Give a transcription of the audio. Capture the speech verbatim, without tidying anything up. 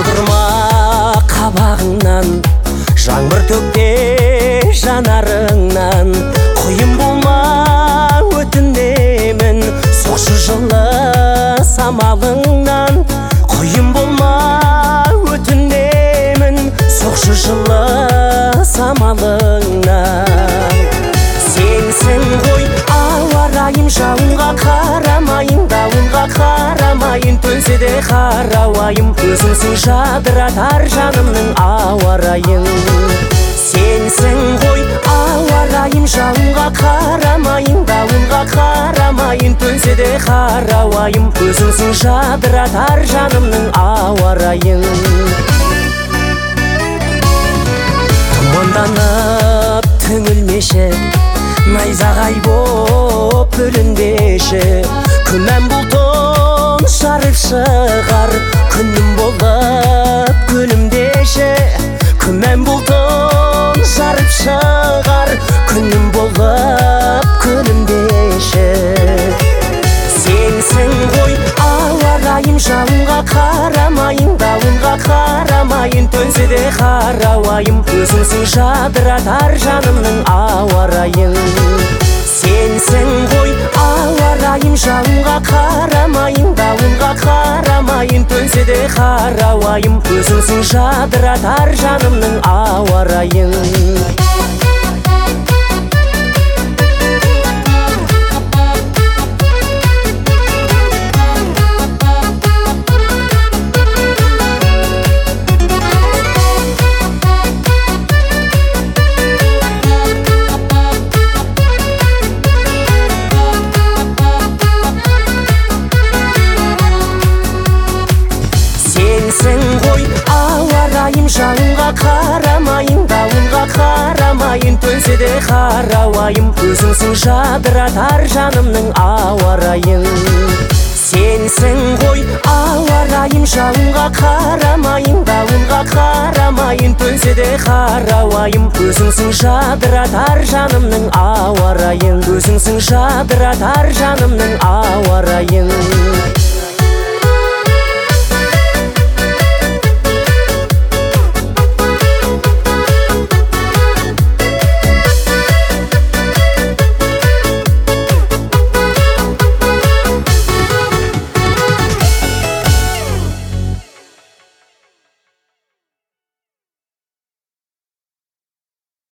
Жаудырма қабағыңнан, жаңбыр төкте жанарыңнан. Құйын болма өтінемін, соқшы жылы самалыңнан. Құйын болма өтінемін, соқшы жылы самалыңнан. Сенсің ғой ауа райым, жауынға қарамайын, дауылға қарамайын, төнсе де қарауайым. Өзіңсің жадыратар жанымның ауа райын. Сенсің ғой ауа райым, жауынға қарамайын, дауылға қарамайын, төнсе де қарауайым. Өзіңсің жадыратар жанымның ауа райын. Тұманданып түңілмеші, найзағай боп бүлінбеші. Күмән бұлтын жарып шығар, күнім болып күлімдеші. Күмән бұлтын жарып шығар, күнім болып күлімдеші. Сенсің ғой ауа райым, жауынға қарамайын, дауылға қарамайын, төнсе де қарауайым. Өзіңсің жадыратар жанымның ауа райын. Сенсің ғой ауа райым, жауынға қарамайын, дауылға қарамайын, төнсе де қарауайым. Өзіңсің жадыратар жанымның ауа райын. Сенсің ғой ауа райым, жауынға қарамайын, дауылға қарамайын, төнсе де қарауайым. Өзіңсің жадыратар жанымның ауа райын. Сенсің ғой ауа райым, жауынға қарамайын, дауылға қарамайын, төнсе де қарауайым. Өзіңсің жадыратар жанымның ауа райын. Өзіңсің жадыратар жанымның ауа райын.